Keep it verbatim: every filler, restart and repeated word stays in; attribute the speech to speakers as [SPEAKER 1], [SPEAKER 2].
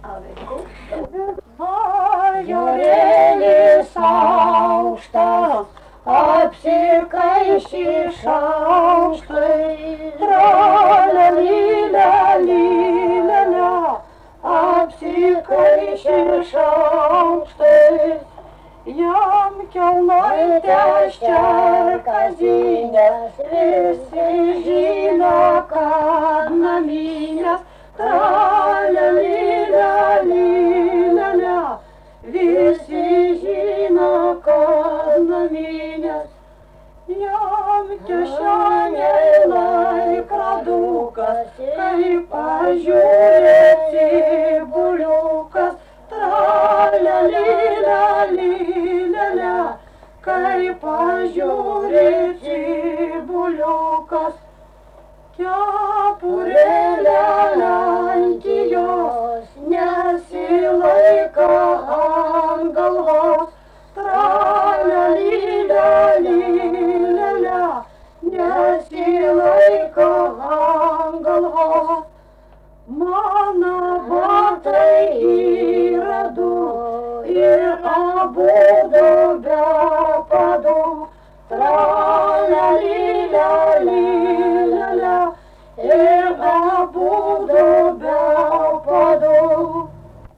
[SPEAKER 1] Bajorėlis aukštas, apsikaiši šaukštai, tralelilelilele, apsikaiši šaukštai, jam kelnaitė šerkazinės, visi žino, kad naminės, tralelilelilele, visi žino, kad naminės, jam kišenėj laikrodukas, kai pažiūrė cibuliukas, tralelilelilele, kai pažiūrė cibuliukas, kepurėlė ant jos nesilaiko ant galvos, tralelilelilele, nesilaiko ant galvos. Mano batai yra du ir abudu